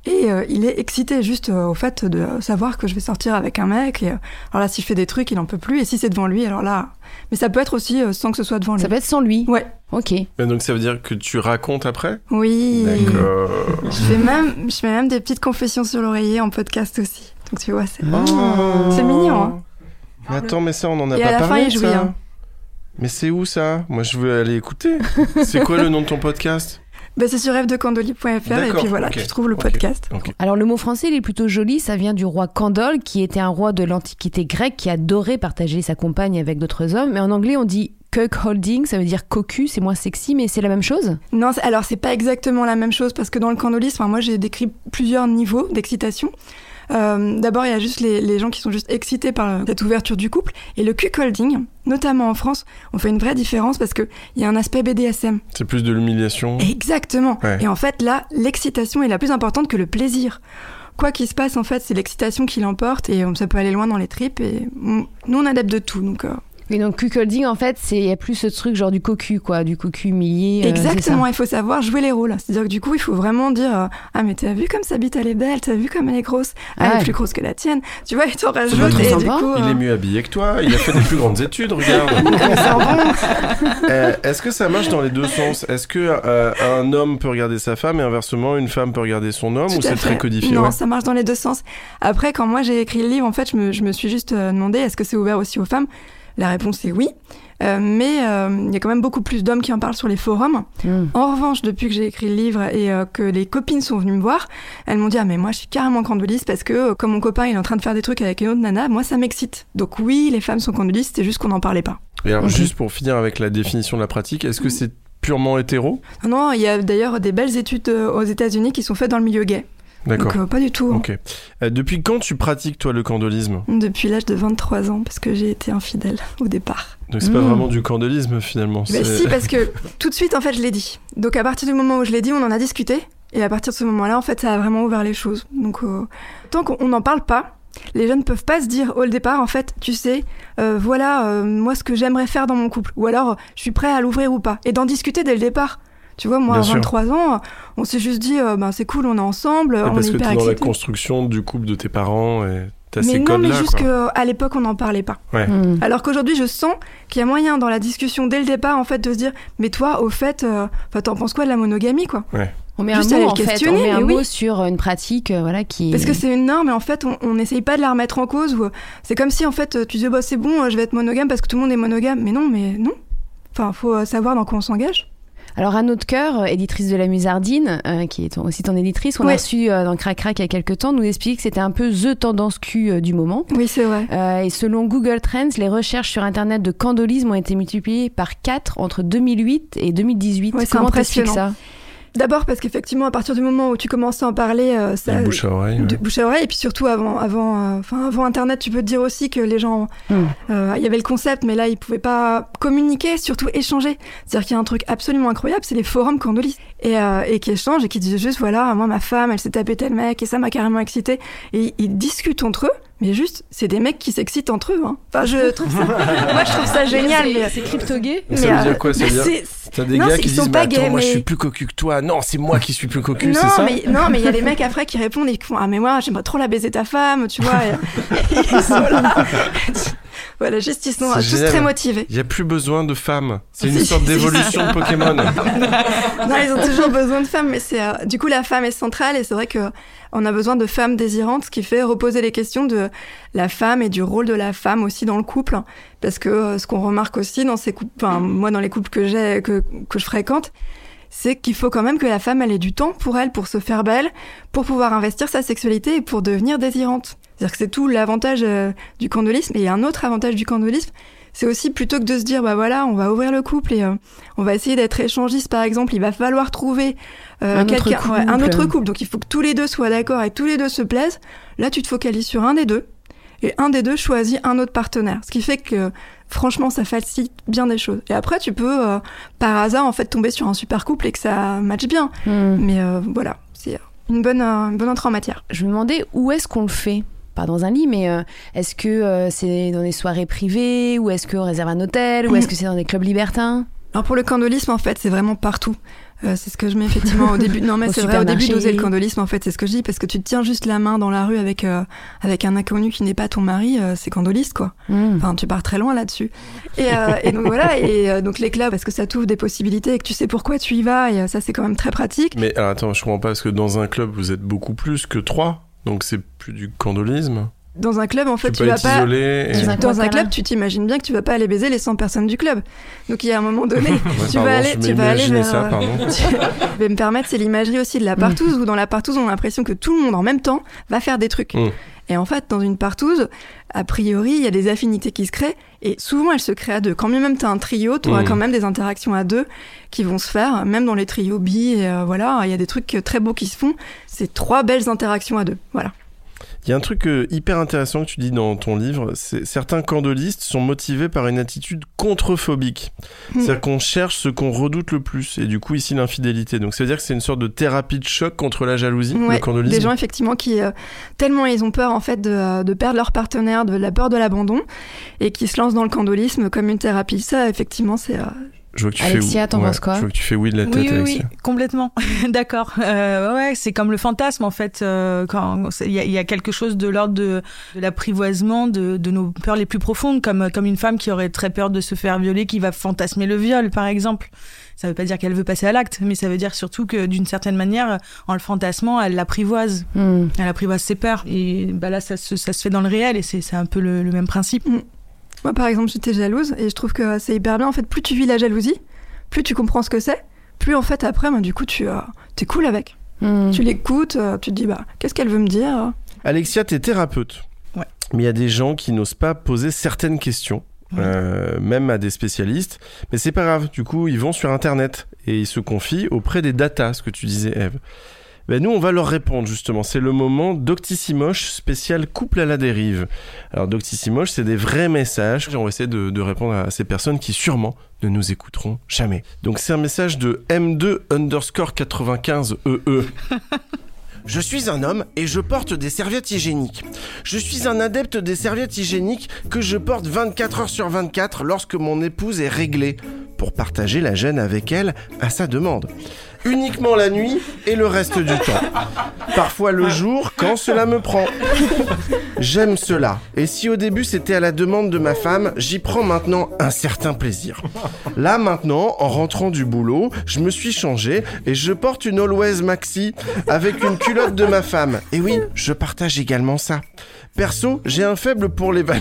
Et euh, il est excité juste euh, au fait de savoir que je vais sortir avec un mec. Et, euh, alors là, si je fais des trucs, il en peut plus. Et si c'est devant lui, alors là... Mais ça peut être aussi euh, sans que ce soit devant lui. Ça peut être sans lui. Ouais. Ok. Et donc ça veut dire que tu racontes après ? Oui. D'accord. Je fais même, je fais même des petites confessions sur l'oreiller en podcast aussi. Donc tu vois, c'est, Oh. c'est mignon. Hein. Mais attends, mais ça, on en a Et pas à la parlé, fin, il jouit, ça. hein. Mais c'est où, ça ? Moi, je veux aller écouter. C'est quoi le nom de ton podcast ? Bah, c'est sur rêve de candoli point f r et puis voilà, okay. tu trouves le okay. podcast. Okay. Alors le mot français, il est plutôt joli, ça vient du roi Candole, qui était un roi de l'Antiquité grecque qui adorait partager sa compagne avec d'autres hommes. Mais en anglais, on dit cuckolding, ça veut dire cocu, c'est moins sexy, mais c'est la même chose ? Non, c'est, alors c'est pas exactement la même chose, parce que dans le candolisme, moi j'ai décrit plusieurs niveaux d'excitation. Euh, d'abord, il y a juste les, les gens qui sont juste excités par cette ouverture du couple. Et le cuckolding, notamment en France, on fait une vraie différence parce qu'il y a un aspect B D S M. C'est plus de l'humiliation. Exactement. Ouais. Et en fait, là, l'excitation est la plus importante que le plaisir. Quoi qu'il se passe, en fait, c'est l'excitation qui l'emporte et ça peut aller loin dans les tripes. Et on, nous, on adapte de tout. Donc, euh... Et donc, cuckolding, en fait, il y a plus ce truc genre du cocu, quoi, du cocu humilié. Euh, Exactement, il faut savoir jouer les rôles. C'est-à-dire que du coup, il faut vraiment dire euh, ah, mais t'as vu comme sa bite, elle est belle, t'as vu comme elle est grosse, ah, ah, elle ouais. est plus grosse que la tienne. Tu vois, et t'en rajoutes. Et du coup, euh... Il est mieux habillé que toi, il a fait des plus grandes études, regarde. euh, Est-ce que ça marche dans les deux sens ? Est-ce que euh, un homme peut regarder sa femme et inversement, une femme peut regarder son homme, Tout ou c'est fait. très codifié ? Non, ouais. ça marche dans les deux sens. Après, quand moi j'ai écrit le livre, en fait, je me, je me suis juste euh, demandé est-ce que c'est ouvert aussi aux femmes ? La réponse est oui. Euh, mais il euh, y a quand même beaucoup plus d'hommes qui en parlent sur les forums. Mmh. En revanche, depuis que j'ai écrit le livre et euh, que les copines sont venues me voir, elles m'ont dit « Ah mais moi je suis carrément candoliste parce que euh, comme mon copain il est en train de faire des trucs avec une autre nana, moi ça m'excite. » Donc oui, les femmes sont candolistes, c'est juste qu'on n'en parlait pas. Et alors Okay. juste pour finir avec la définition de la pratique, est-ce que c'est purement hétéro ? Non, non, il y a d'ailleurs des belles études euh, aux États-Unis qui sont faites dans le milieu gay. D'accord. Donc euh, pas du tout. Ok. Euh, depuis quand tu pratiques toi le candolisme ? Depuis l'âge de vingt-trois ans, parce que j'ai été infidèle au départ. Donc c'est mmh. pas vraiment du candolisme finalement. Bah c'est... si, parce que tout de suite en fait je l'ai dit. Donc à partir du moment où je l'ai dit, on en a discuté. Et à partir de ce moment-là, en fait, ça a vraiment ouvert les choses. Donc euh, tant qu'on n'en parle pas, les jeunes ne peuvent pas se dire au départ, en fait, tu sais, euh, voilà euh, moi ce que j'aimerais faire dans mon couple. Ou alors, je suis prêt à l'ouvrir ou pas. Et d'en discuter dès le départ. Tu vois, moi, Bien à vingt-trois sûr. ans, on s'est juste dit, euh, ben, c'est cool, on est ensemble, et on parce est que hyper t'es dans excités. la construction du couple de tes parents et t'as mais ces non, codes-là. mais juste quoi. qu'à l'époque, on n'en parlait pas. Ouais. Mmh. Alors qu'aujourd'hui, je sens qu'il y a moyen dans la discussion dès le départ, en fait, de se dire, mais toi, au fait, euh, t'en penses quoi de la monogamie, quoi ? Ouais. On met Juste un mot, aller en le fait, questionner, on met un oui. mot sur une pratique, euh, voilà, qui... Parce que c'est une norme, et en fait, on n'essaye pas de la remettre en cause. Ou, c'est comme si, en fait, tu dis, bah, c'est bon, je vais être monogame parce que tout le monde est monogame. Mais non, mais non. Enfin, faut savoir dans quoi on s'engage. Alors, Anne Hautecoeur, éditrice de La Musardine, euh, qui est ton, aussi ton éditrice, on ouais. a reçu euh, dans Crac Crac il y a quelques temps, nous expliquer que c'était un peu the tendance Q euh, du moment. Oui, c'est vrai. Euh, et selon Google Trends, les recherches sur Internet de candolisme ont été multipliées par quatre entre deux mille huit et deux mille dix-huit. Ouais, c'est Comment t'expliques impressionnant. ça ? D'abord parce qu'effectivement, à partir du moment où tu commences à en parler, euh, ça, de bouche à oreille, de ouais. bouche à oreille, et puis surtout avant, avant, enfin euh, avant Internet, tu peux te dire aussi que les gens, il mm. euh, y avait le concept, mais là ils pouvaient pas communiquer, surtout échanger. C'est-à-dire qu'il y a un truc absolument incroyable, c'est les forums candolistes et, euh, et qui échangent et qui disent juste voilà, moi ma femme, elle s'est tapée tel mec et ça m'a carrément excité. Et ils discutent entre eux. Mais juste, c'est des mecs qui s'excitent entre eux. Hein. Enfin, je trouve ça. Moi, je trouve ça génial. C'est, mais c'est crypto-gay. Ça veut dire quoi ? Ça veut dire c'est... T'as des non, gars qui disent bah, attends, gays, moi mais... je suis plus cocu que toi. Non, c'est moi qui suis plus cocu, non, c'est ça ? mais, Non, mais il y a des mecs après qui répondent et qui font ah, mais moi, j'aimerais trop la baiser ta femme, tu vois. Et... ils sont là. Voilà, juste ils sont c'est tous génial. Très motivés. Il n'y a plus besoin de femmes. C'est une sorte d'évolution de Pokémon. Non, ils ont toujours besoin de femmes, mais c'est euh, du coup la femme est centrale et c'est vrai que on a besoin de femmes désirantes, ce qui fait reposer les questions de la femme et du rôle de la femme aussi dans le couple, parce que euh, ce qu'on remarque aussi dans ces couples, enfin moi dans les couples que j'ai, que que je fréquente, c'est qu'il faut quand même que la femme elle ait du temps pour elle, pour se faire belle, pour pouvoir investir sa sexualité et pour devenir désirante. C'est-à-dire que c'est tout l'avantage euh, du candolisme. Et un autre avantage du candolisme, c'est aussi plutôt que de se dire, bah voilà, on va ouvrir le couple et euh, on va essayer d'être échangistes, par exemple, il va falloir trouver euh, un, quelqu'un, autre ouais, un autre couple. Donc il faut que tous les deux soient d'accord et tous les deux se plaisent. Là, tu te focalises sur un des deux et un des deux choisit un autre partenaire. Ce qui fait que, franchement, ça facilite bien des choses. Et après, tu peux, euh, par hasard, en fait, tomber sur un super couple et que ça matche bien. Mm. Mais euh, voilà, c'est une bonne, euh, une bonne entrée en matière. Je me demandais où est-ce qu'on le fait ? Pas dans un lit, mais euh, est-ce que euh, c'est dans des soirées privées ou est-ce qu'on réserve un hôtel ou est-ce que c'est dans des clubs libertins ? Alors pour le candolisme, en fait, c'est vraiment partout. Euh, c'est ce que je mets effectivement au début. Non mais Au c'est vrai, au début supermarché. d'oser le candolisme, en fait, c'est ce que je dis, parce que tu te tiens juste la main dans la rue avec euh, avec un inconnu qui n'est pas ton mari, euh, c'est candoliste quoi. Mm. Enfin, tu pars très loin là-dessus. Et, euh, et donc voilà, et euh, donc les clubs, parce que ça t'ouvre des possibilités et que tu sais pourquoi tu y vas, et euh, ça c'est quand même très pratique. Mais alors, attends, je comprends pas, parce que dans un club, vous êtes beaucoup plus que trois, donc c'est plus du candolisme. Dans un club, en fait, Tu tu, peux vas être pas. isolé et- tu- Dans un Dans un club, club, tu t'imagines bien que tu vas pas aller baiser les cent personnes du club. Donc il y a un moment donné, Ouais, tu pardon, vas aller, je tu vas aller m'imaginais vers. ça, euh, pardon. Je vais me permettre, c'est l'imagerie aussi de la partouze, où dans la partouze, on a l'impression que tout le monde en même temps va faire des trucs. Mm. Et en fait, dans une partouze, a priori, il y a des affinités qui se créent, et souvent elles se créent à deux. Quand bien même t'as un trio, t'auras Mm. quand même des interactions à deux qui vont se faire, même dans les trios bi, et euh, voilà, il y a des trucs très beaux qui se font. C'est trois belles interactions à deux, voilà. Il y a un truc euh, hyper intéressant que tu dis dans ton livre, c'est certains candolistes sont motivés par une attitude contrephobique. Mm. C'est-à-dire qu'on cherche ce qu'on redoute le plus, et du coup ici l'infidélité. Donc ça veut dire que c'est une sorte de thérapie de choc contre la jalousie, Ouais, le candolisme. des gens effectivement qui, euh, tellement ils ont peur en fait de, de perdre leur partenaire, de la peur de l'abandon, et qui se lancent dans le candolisme comme une thérapie. Ça, effectivement, c'est... euh, Je vois que tu Alexia, fais, t'en ouais, penses quoi? Je vois que tu fais oui de la tête, Oui, oui, Alexia. oui, complètement. D'accord. Euh, ouais, c'est comme le fantasme, en fait. euh, quand il y, a- il y a quelque chose de l'ordre de, de l'apprivoisement de, de nos peurs les plus profondes, comme, comme une femme qui aurait très peur de se faire violer, qui va fantasmer le viol, par exemple. Ça veut pas dire qu'elle veut passer à l'acte, mais ça veut dire surtout que, d'une certaine manière, en le fantasmant, elle l'apprivoise. Mm. Elle apprivoise ses peurs. Et bah là, ça se, ça se fait dans le réel, et c'est, c'est un peu le, le même principe. Moi, par exemple, j'étais jalouse, et je trouve que c'est hyper bien. En fait, plus tu vis la jalousie, plus tu comprends ce que c'est, plus en fait, après, bah, du coup, tu euh, t'es cool avec. Mm. Tu l'écoutes, euh, tu te dis, bah, qu'est-ce qu'elle veut me dire? Alexia, t'es thérapeute. Ouais. Mais il y a des gens qui n'osent pas poser certaines questions, Ouais. euh, même à des spécialistes. Mais c'est pas grave, du coup, ils vont sur Internet et ils se confient auprès des datas, ce que tu disais, Eve. Ben nous, on va leur répondre, justement. C'est le moment Doctissimoche spécial couple à la dérive. Alors, Doctissimoche, c'est des vrais messages. On va essayer de, de répondre à ces personnes qui, sûrement, ne nous écouteront jamais. Donc, c'est un message de M deux underscore quatre-vingt-quinze E E. Je suis un homme et je porte des serviettes hygiéniques. Je suis un adepte des serviettes hygiéniques que je porte vingt-quatre heures sur vingt-quatre lorsque mon épouse est réglée, pour partager la gêne avec elle à sa demande. Uniquement la nuit et le reste du temps. Parfois le jour quand cela me prend. J'aime cela. Et si au début c'était à la demande de ma femme, j'y prends maintenant un certain plaisir. Là maintenant, en rentrant du boulot, je me suis changé et je porte une Always Maxi avec une culotte de ma femme. Et oui, je partage également ça. Perso, j'ai un faible pour les... Va-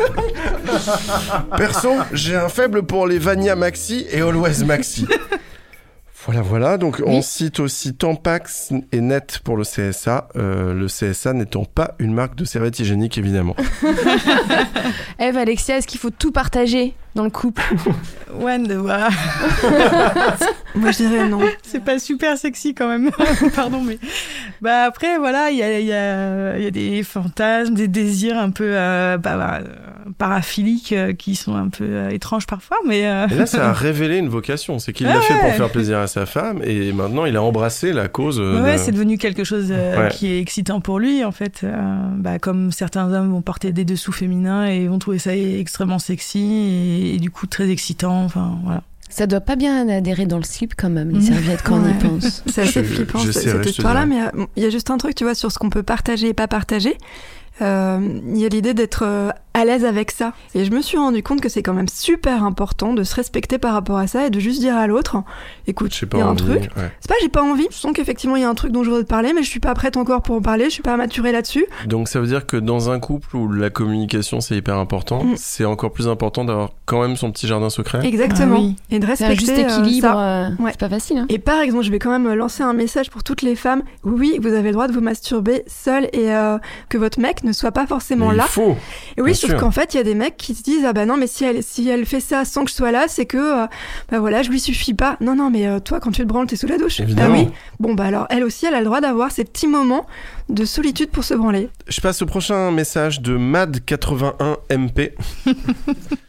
Perso, j'ai un faible pour les Vania Maxi et Always Maxi. Voilà, voilà. Donc, on cite aussi Tampax et Net pour le C S A. Euh, le C S A n'étant pas une marque de serviette hygiénique, évidemment. Eve, Alexia, est-ce qu'il faut tout partager dans le couple? Ouais, de- voilà. Moi, je dirais non. C'est pas super sexy quand même. Pardon, mais bah après voilà, il y a, il y, a, il y a des fantasmes, des désirs un peu euh, bah, bah, paraphiliques euh, qui sont un peu euh, étranges parfois, mais euh... Et là, ça a révélé une vocation. C'est qu'il l'a Ouais. fait pour faire plaisir à sa femme et maintenant, il a embrassé la cause. euh, ouais, de- c'est devenu quelque chose euh, Ouais. qui est excitant pour lui en fait. Euh, bah, comme certains hommes vont porter des dessous féminins et vont trouver ça extrêmement sexy et, et du coup très excitant. Enfin voilà. Ça doit pas bien adhérer dans le slip quand même, les serviettes, quand on y Ouais. pense. C'est assez Je- flippant c- j'essaierai, cette je te histoire-là, dirai. mais euh, il y a juste un truc, tu vois, sur ce qu'on peut partager et pas partager. Euh, Il y a l'idée d'être euh, à l'aise avec ça. Et je me suis rendu compte que c'est quand même super important de se respecter par rapport à ça et de juste dire à l'autre, écoute, J'ai il pas y a un envie, truc. ouais. C'est pas j'ai pas envie, je sens qu'effectivement il y a un truc dont je voudrais te parler, mais je suis pas prête encore pour en parler, je suis pas maturée là-dessus. Donc, ça veut dire que dans un couple où la communication, c'est hyper important, Mm. c'est encore plus important d'avoir quand même son petit jardin secret. Exactement. Ah oui. Et de C'est un respecter juste euh, équilibre, ça. euh, Ouais. c'est pas facile. Hein. Et par exemple, je vais quand même lancer un message pour toutes les femmes. Oui, vous avez le droit de vous masturber seul et euh, que votre mec ne soit pas forcément Mais là. il faut. Et oui, bien sauf sûr. qu'en fait, il y a des mecs qui se disent ah bah non, mais si elle si elle fait ça sans que je sois là, c'est que euh, bah voilà, je lui suffis pas. Non non, mais euh, toi quand tu te branles, t'es sous la douche. Évidemment. Ah oui. Bon bah alors elle aussi, elle a le droit d'avoir ces petits moments de solitude pour se branler. Je passe au prochain message de Mad quatre-vingt-un M P.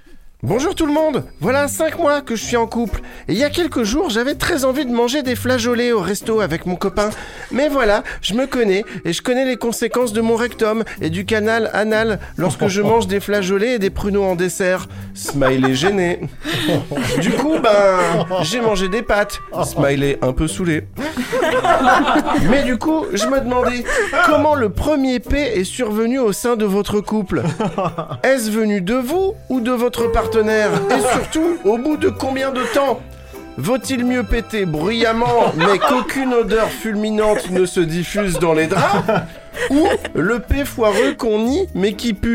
Bonjour tout le monde, voilà cinq mois que je suis en couple. Et il y a quelques jours, j'avais très envie de manger des flageolets au resto avec mon copain. Mais voilà, je me connais et je connais les conséquences de mon rectum et du canal anal lorsque je mange des flageolets et des pruneaux en dessert. Smiley gêné. Du coup, ben, j'ai mangé des pâtes. Smiley un peu saoulé. Mais du coup, je me demandais comment le premier P est survenu au sein de votre couple. Est-ce venu de vous ou de votre partenaire ? Et surtout, au bout de combien de temps ? Vaut-il mieux péter bruyamment mais qu'aucune odeur fulminante ne se diffuse dans les draps ? Ou le P foireux qu'on nie mais qui pue ?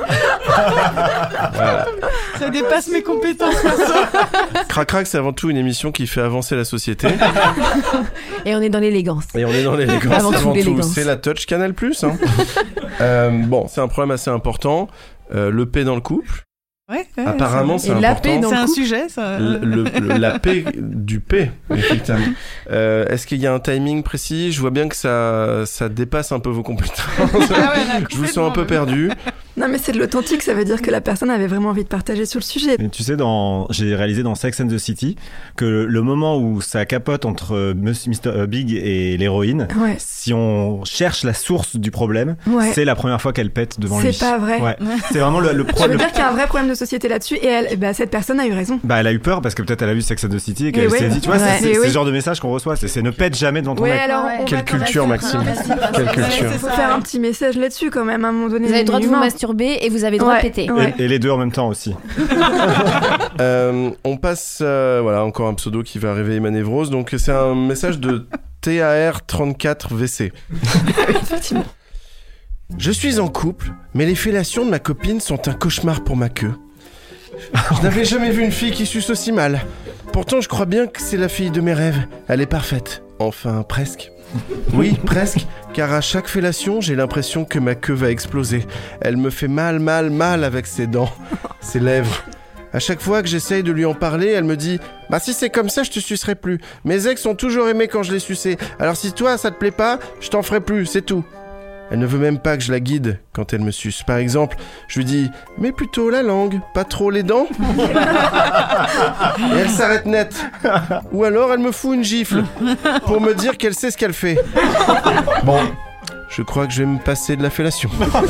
Voilà. Ça dépasse mes compétences. Crac Crac, c'est avant tout une émission qui fait avancer la société. Et on est dans l'élégance. Et on est dans l'élégance. Avant tout, avant tout, l'élégance. c'est la touch Canal plus. Hein. euh, bon, c'est un problème assez important. Euh, le P dans le couple. Ouais, ouais, apparemment, c'est, c'est important. C'est un sujet, ça. Le, le, le, la paix du P, effectivement. Euh, est-ce qu'il y a un timing précis ? Je vois bien que ça, ça dépasse un peu vos compétences. Ah ouais, là, je vous sens un peu perdu. Non, mais c'est de l'authentique, ça veut dire que la personne avait vraiment envie de partager sur le sujet. Mais tu sais, dans, j'ai réalisé dans Sex and the City que le moment où ça capote entre mister Big et l'héroïne, ouais. si on cherche la source du problème, ouais. c'est la première fois qu'elle pète devant c'est lui. C'est pas vrai. Ouais. C'est vraiment le, le problème. Je veux dire qu'il y a un vrai problème de société là-dessus et elle, bah, cette personne a eu raison. Bah, elle a eu peur parce que peut-être elle a vu Sex and the City et qu'elle oui. s'est dit, tu vois, ouais. c'est, c'est, oui. c'est ce genre de message qu'on reçoit, c'est, c'est ne pète jamais devant ton ouais, mec. Alors, ouais. Quelle culture, Maxime. Quelle culture. Il faut faire un petit message là-dessus quand même à un moment donné. Vous avez le droit de vous masturber et vous avez le droit de péter. Et, et les deux en même temps aussi. euh, on passe, euh, voilà, encore un pseudo qui va réveiller ma névrose. Donc c'est un message de T A R trente-quatre V C. Effectivement. Je suis en couple, mais les fellations de ma copine sont un cauchemar pour ma queue. Je n'avais jamais vu une fille qui suce aussi mal. Pourtant, je crois bien que c'est la fille de mes rêves. Elle est parfaite. Enfin, presque. Oui, presque, car à chaque fellation, j'ai l'impression que ma queue va exploser. Elle me fait mal, mal, mal avec ses dents, ses lèvres. À chaque fois que j'essaye de lui en parler, elle me dit « Bah si c'est comme ça, je te sucerai plus. Mes ex ont toujours aimé quand je les suçais. Alors si toi, ça te plaît pas, je t'en ferai plus, c'est tout. » Elle ne veut même pas que je la guide quand elle me suce. Par exemple, je lui dis « Mais plutôt la langue, pas trop les dents. » Et elle s'arrête net. Ou alors elle me fout une gifle pour me dire qu'elle sait ce qu'elle fait. Bon, je crois que je vais me passer de la fellation.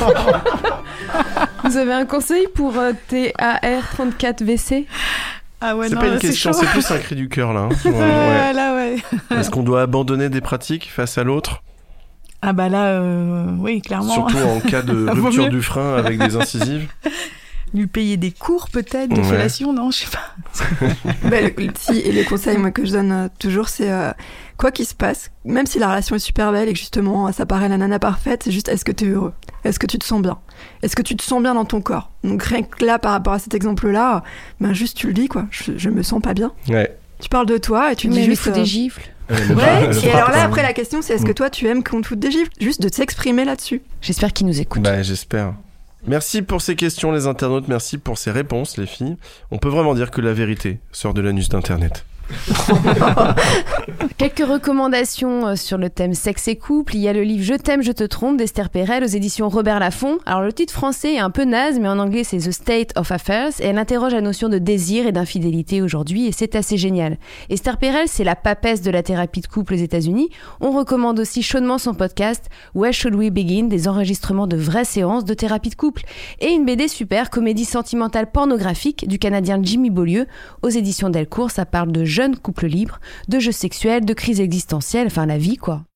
Vous avez un conseil pour euh, T A R trente-quatre V C ? Ah ouais, c'est non, pas une là, question, c'est, c'est plus un cri du cœur là. Hein. Ouais, ouais. Là, ouais. Est-ce qu'on doit abandonner des pratiques face à l'autre ? Ah bah là, euh, oui, clairement. Surtout en cas de rupture du frein avec des incisives. Lui payer des cours peut-être de ouais. fellation, non, je sais pas. bah, le, si, et les conseils moi, que je donne euh, toujours, c'est euh, quoi qu'il se passe, même si la relation est super belle et que justement ça paraît la nana parfaite, c'est juste est-ce que t'es heureux ? Est-ce que tu te sens bien ? Est-ce que tu te sens bien dans ton corps ? Donc rien que là, par rapport à cet exemple-là, ben juste tu le dis, quoi. Je, je me sens pas bien. Ouais. Tu parles de toi et tu Mais dis juste... Mais il faut des gifles. Euh, ouais, bras, et alors là, après, la question, c'est est-ce que toi, tu aimes qu'on te foute des gifles ? Juste de s'exprimer là-dessus. J'espère qu'ils nous écoutent. Bah, j'espère. Merci pour ces questions, les internautes. Merci pour ces réponses, les filles. On peut vraiment dire que la vérité sort de l'anus d'Internet. Quelques recommandations sur le thème sexe et couple. Il y a le livre Je t'aime, je te trompe d'Esther Perel aux éditions Robert Laffont. Alors le titre français est un peu naze, mais en anglais c'est The State of Affairs et elle interroge la notion de désir et d'infidélité aujourd'hui et c'est assez génial. Esther Perel, c'est la papesse de la thérapie de couple aux États-Unis. On recommande aussi chaudement son podcast Where Should We Begin, des enregistrements de vraies séances de thérapie de couple et une B D super, comédie sentimentale pornographique du Canadien Jimmy Beaulieu aux éditions Delcourt. Ça parle de jeunes couples libres, de jeux sexuels, de crises existentielles, enfin la vie quoi.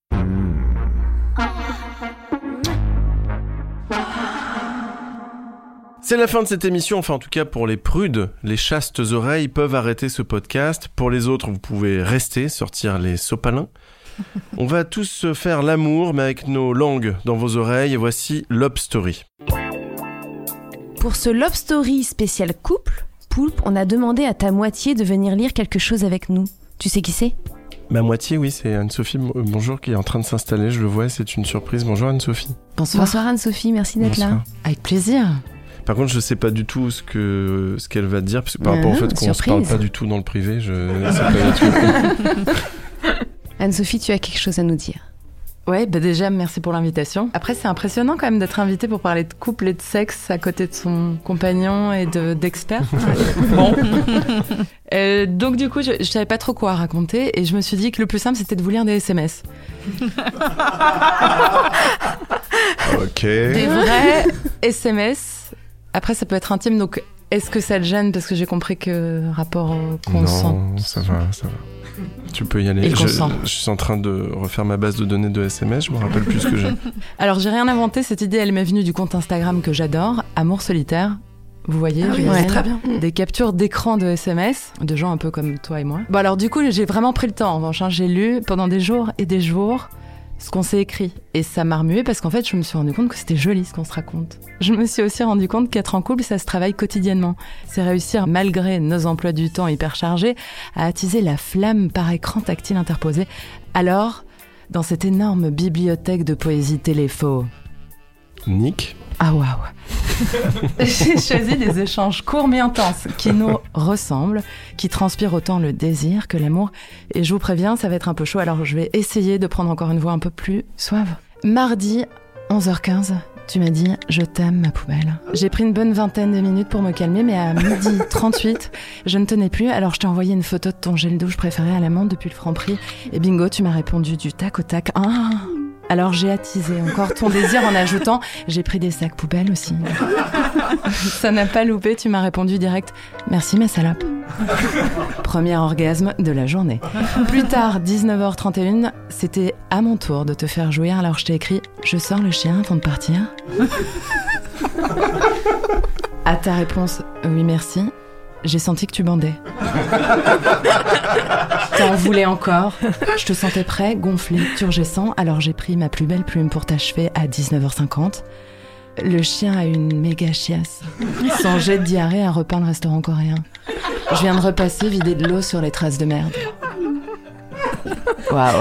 C'est la fin de cette émission, enfin en tout cas pour les prudes, les chastes oreilles peuvent arrêter ce podcast. Pour les autres, vous pouvez rester, sortir les sopalins. On va tous faire l'amour, mais avec nos langues dans vos oreilles. Et voici Love Story. Pour ce Love Story spécial couple, Poulpe, on a demandé à ta moitié de venir lire quelque chose avec nous. Tu sais qui c'est ? Ma moitié, oui, c'est Anne-Sophie, bonjour, qui est en train de s'installer, je le vois, c'est une surprise. Bonjour Anne-Sophie. Bonsoir. Bonsoir Anne-Sophie, merci d'être Bonsoir. Là. Avec plaisir. Par contre, je sais pas du tout ce que ce qu'elle va te dire, parce que par rapport au fait qu'on se parle pas du tout dans le privé, je sais pas du tout. Anne-Sophie, tu as quelque chose à nous dire ? Ouais, bah déjà, merci pour l'invitation. Après, c'est impressionnant quand même d'être invité pour parler de couple et de sexe à côté de son compagnon et de, d'experts. Bon. Euh, donc du coup, je, je savais pas trop quoi raconter et je me suis dit que le plus simple, c'était de vous lire des S M S. Ok. Des vrais S M S. Après, ça peut être intime, donc est-ce que ça te gêne parce que j'ai compris que rapport au consent. Non, ça va, ça va. Tu peux y aller. Je, je suis en train de refaire ma base de données de S M S, je me rappelle plus ce que j'ai. Alors, j'ai rien inventé, cette idée, elle m'est venue du compte Instagram que j'adore, Amour Solitaire. Vous voyez, ah oui, ouais, très bien. Des captures d'écran de S M S, de gens un peu comme toi et moi. Bon, alors du coup, j'ai vraiment pris le temps, en revanche. J'ai lu pendant des jours et des jours ce qu'on s'est écrit. Et ça m'a remué parce qu'en fait, je me suis rendu compte que c'était joli ce qu'on se raconte. Je me suis aussi rendu compte qu'être en couple, ça se travaille quotidiennement. C'est réussir, malgré nos emplois du temps hyper chargés, à attiser la flamme par écran tactile interposé. Alors, dans cette énorme bibliothèque de poésie téléfo... Nick ? Ah waouh. J'ai choisi des échanges courts mais intenses qui nous ressemblent, qui transpirent autant le désir que l'amour. Et je vous préviens, ça va être un peu chaud, alors je vais essayer de prendre encore une voix un peu plus suave. Mardi, onze heures quinze, tu m'as dit « Je t'aime, ma poubelle ». J'ai pris une bonne vingtaine de minutes pour me calmer, mais à midi trente-huit, je ne tenais plus, alors je t'ai envoyé une photo de ton gel douche préféré à la menthe depuis le Franprix. Et bingo, tu m'as répondu du tac au tac. Ah. Alors j'ai attisé encore ton désir en ajoutant « J'ai pris des sacs poubelles aussi ». Ça n'a pas loupé, tu m'as répondu direct « Merci ma salope ». Premier orgasme de la journée. Plus tard, dix-neuf heures trente et une, c'était à mon tour de te faire jouir, alors je t'ai écrit « Je sors le chien avant de partir ». À ta réponse « Oui merci », j'ai senti que tu bandais. T'en voulais encore. Je te sentais prêt, gonflé, turgescent, alors j'ai pris ma plus belle plume pour t'achever à dix-neuf heures cinquante. Le chien a une méga chiasse. Son jet de diarrhée à repeint le restaurant coréen. Je viens de repasser, vider de l'eau sur les traces de merde. Waouh.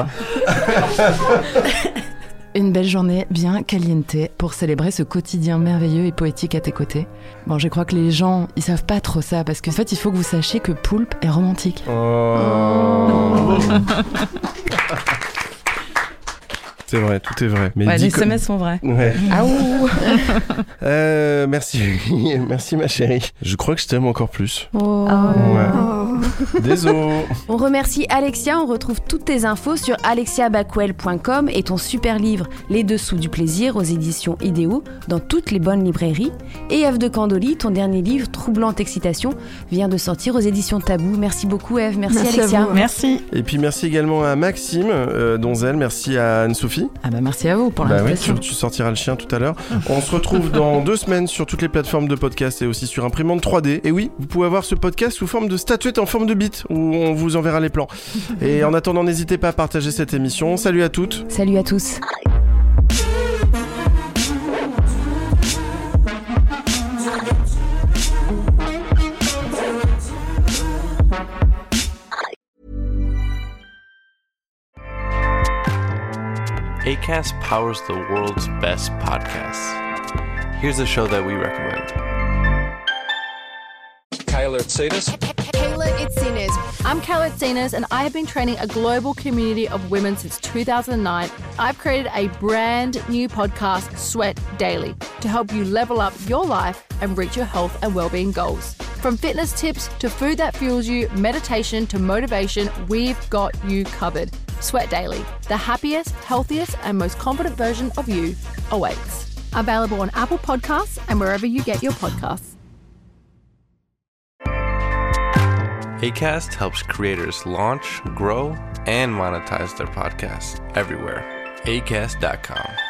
Une belle journée bien caliente pour célébrer ce quotidien merveilleux et poétique à tes côtés. Bon, je crois que les gens, ils savent pas trop ça, parce qu'en fait, il faut que vous sachiez que Poulpe est romantique. Oh. C'est vrai, tout est vrai. Mais ouais, les co- S M S sont vrais. Ouais. Ah ouh. euh, merci, merci ma chérie. Je crois que je t'aime encore plus. Oh. Ouais. Oh. Désolé. On remercie Alexia, on retrouve toutes tes infos sur alexia backwell point com et ton super livre Les Dessous du plaisir aux éditions Idéo dans toutes les bonnes librairies. Et Ève de Candoli, ton dernier livre Troublante Excitation vient de sortir aux éditions Tabou. Merci beaucoup Ève, merci, merci Alexia. Merci. Et puis merci également à Maxime euh, Donzel, merci à Anne-Sophie. Ah bah merci à vous pour bah l'invitation. Oui, tu, tu sortiras le chien tout à l'heure. On se retrouve dans deux semaines sur toutes les plateformes de podcast et aussi sur imprimante trois D. Et oui, vous pouvez avoir ce podcast sous forme de statuette en forme de bite où on vous enverra les plans. Et en attendant, n'hésitez pas à partager cette émission. Salut à toutes. Salut à tous. Acast powers the world's best podcasts. Here's a show that we recommend. Kayla Itsinas. Kayla Itsinas. I'm Kayla Itsinas, and I have been training a global community of women since two thousand nine. I've created a brand new podcast, Sweat Daily, to help you level up your life and reach your health and well-being goals. From fitness tips to food that fuels you, meditation to motivation, we've got you covered. Sweat Daily, the happiest, healthiest, and most confident version of you awaits. Available on Apple Podcasts and wherever you get your podcasts. Acast helps creators launch, grow, and monetize their podcasts everywhere. acast dot com.